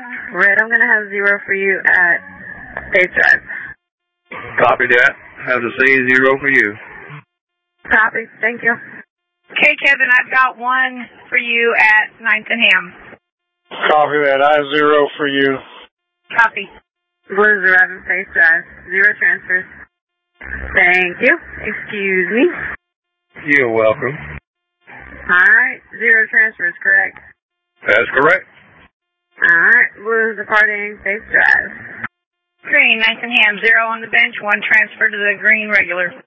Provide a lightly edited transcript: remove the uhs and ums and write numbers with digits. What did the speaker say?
Red, I'm going to have 0 for you at Space Drive. Copy that. Have the same 0 for you. Copy. Thank you. Okay, Kevin, I've got 1 for you at 9th and Ham. Copy that. I have 0 for you. Copy. Blue's arriving Space Drive. 0 transfers. Thank you. Excuse me. You're welcome. Alright, 0 transfers, correct? That's correct. Alright, Blue's departing Space Drive. Green, 9th and Ham, 0 on the bench, 1 transfer to the green regular.